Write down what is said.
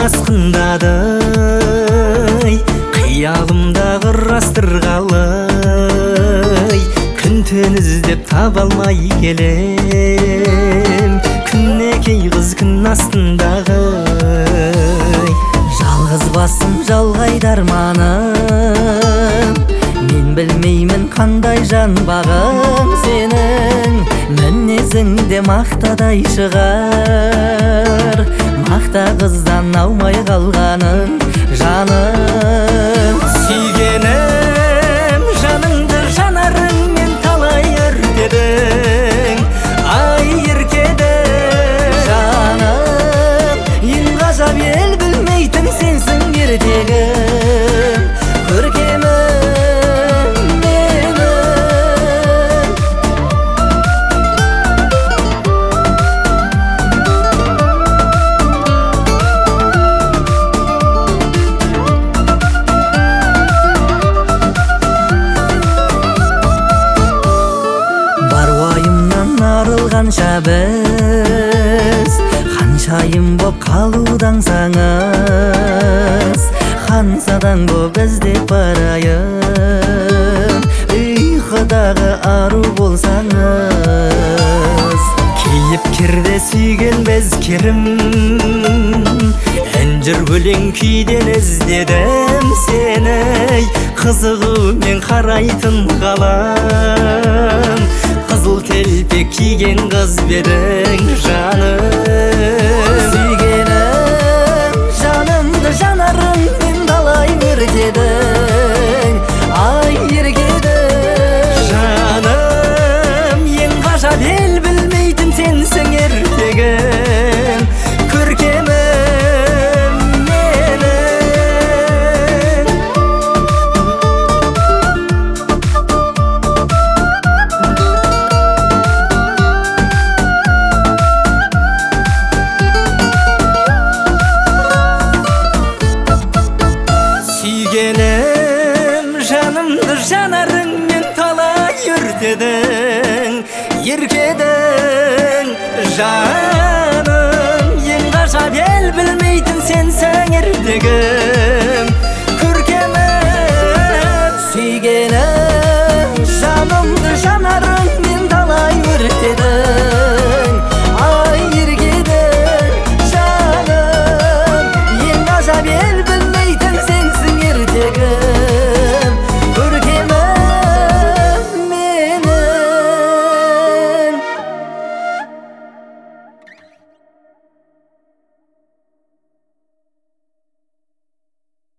асқындады, қиялымда құрастырғалы, күн түн іздеп таба алмай келем, күннекей қыз күн астындағы. Жалғыз басым жалғайды арманым, мен білмеймін қандай жан бағым. Сенің мінезіңде мақтадай шығар, мақта қыздан аумай қалғаның жаным. Сүйгенім жаныңды жанарыңмен талай өртедің, ай еркедің жаным. Ең ғажап ел білмейтін сенсің ертегім, көркемім менің. Бар уайымнан арылғанша біз ханшайым боп қалудан саңыз, ханзадаң боп іздеп барайын, ұйқыдағы ару болсаңыз. Кейіп керде сүйген біз керім, әнжір өлең күйден іздедім сені, қызығумен қарайтын қалам. Қызыл телпек киген қыз берің жаным. Сүйгенім жанымды жанарыңмен талай өртедің, ай еркедің жаным. Ең ғажап ел білмейтін сенсің ертегім, көркемім менің. Сүйгенім жанымды жанарыңмен талай өртедің, еркедің жаным. Ең ғажап ел білмейтін сенсің ертегім.